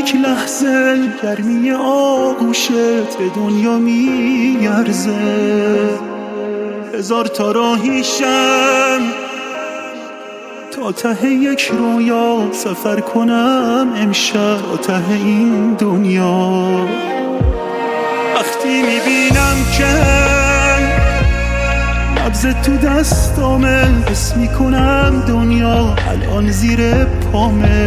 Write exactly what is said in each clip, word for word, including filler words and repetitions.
یک لحظه گرمی آغوشت به دنیا میارزه. هزار تا راهیشم تا ته یک رویا سفر کنم امشب تا ته این دنیا. وقتی میبینم که نبض تو دستامه حس میکنم دنیا الان زیر پامه.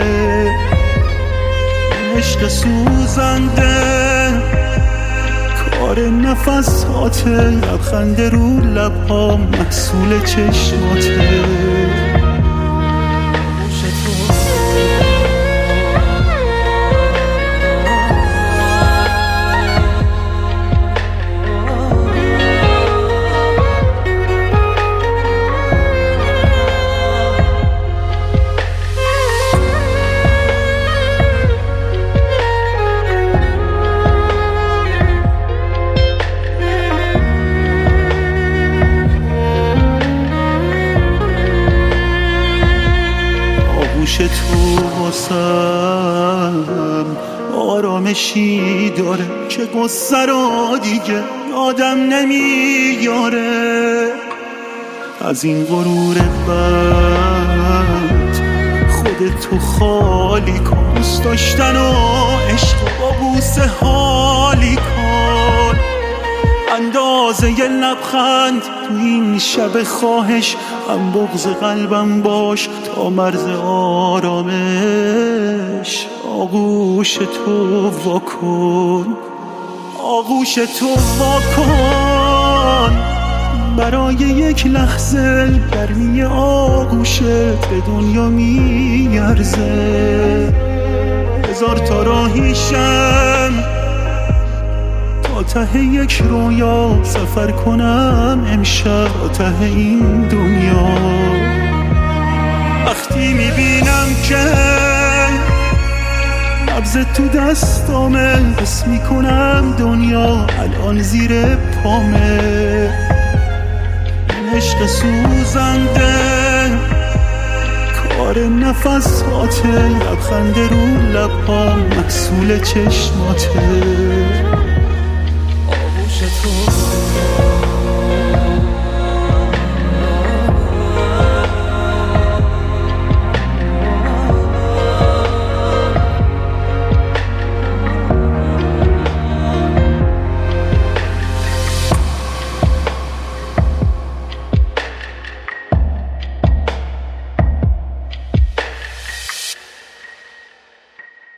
عشق سوزنده کار نفس هاته، لبخند رو لبها محصول چشماته. تو واسم آرامشی داره که قصه را دیگه آدم نمیاره. از این غرور بد خودتو خالی کن، دوست داشتن و عشق با بوسه حالی کن. اندازه ی لبخند تو این شب خواهش، هم بغض قلبم باش تا مرز آرامش. آغوش تو واکن، آغوش تو واکن، برای یک لحظه گرمی آغوشت به دنیا میارزه. هزار تا راهیشم تا ته یک رویا سفر کنم امشب تا ته این دنیا. وقتی میبینم که نبض تو دستامه حس میکنم دنیا الان زیر پامه. عشق سوزنده کار نفس هاته، لبخند رو لبها محصول چشماته. آغوش تو